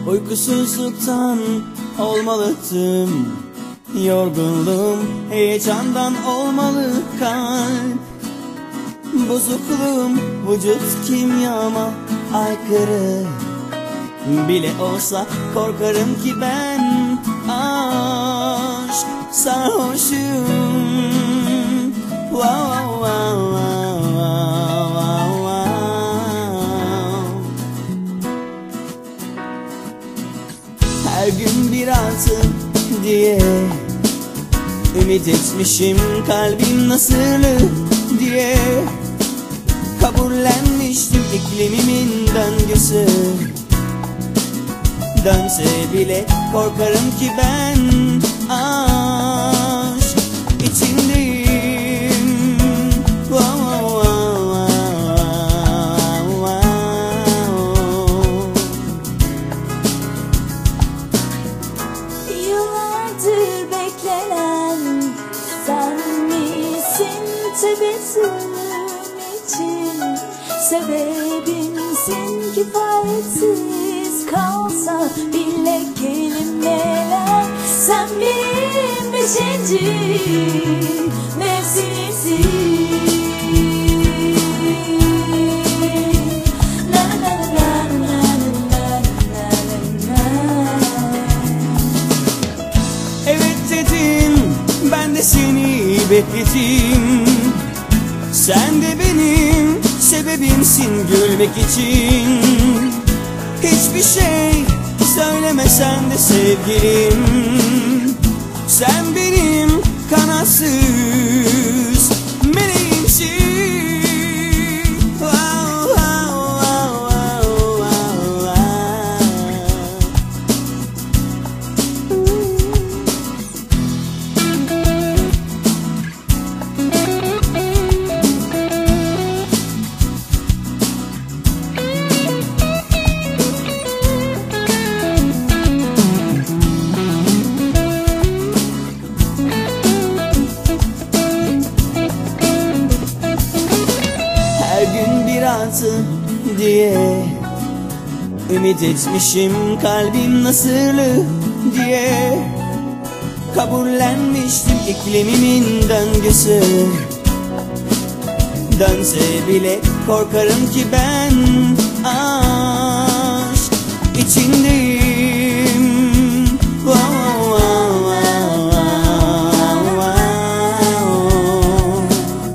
Uykusuzluktan olmalıydım, yorgunluğum heyecandan olmalı kalp. Bozukluğum vücut kimyama aykırı bile olsa korkarım ki ben aşk sarhoşum. Wow, wow, wow, wow, wow. Her gün bir altı diye ümit etmişim, kalbim nasırlı diye kabullenmiştim iklimimin döngüsü. Dönse bile korkarım ki ben aşk içindeyim. Wow, wow, wow, wow. Yıllardır beklenen sen misin tebessüm için? Sebebimsin kifayetsiz kalsa bile kelimeler. Sen benim beşinci mevsimimsin. Evet dedim, ben de seni bekledim. Sen de benim sebebimsin gülmek için. Hiçbir şey söylemesen de sevgilim, sen benim kanatsız meleğimsin. Wow, wow, wow, wow, wow. Diye ümit etmişim, kalbim nasırlı diye kabullenmiştim iklimimin döngüsü. Dönse bile korkarım ki ben aşk içindeyim. Wow, wow, wow, wow, wow.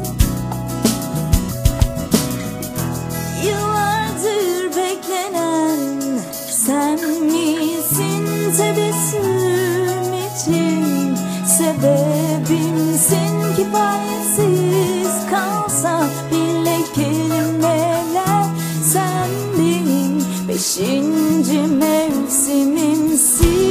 Yıllardır beklenen sen misin tebessüm için? Sebebimsin kifayetsiz kalsa bile kelimeler. Sen benim beşinci mevsimimsin.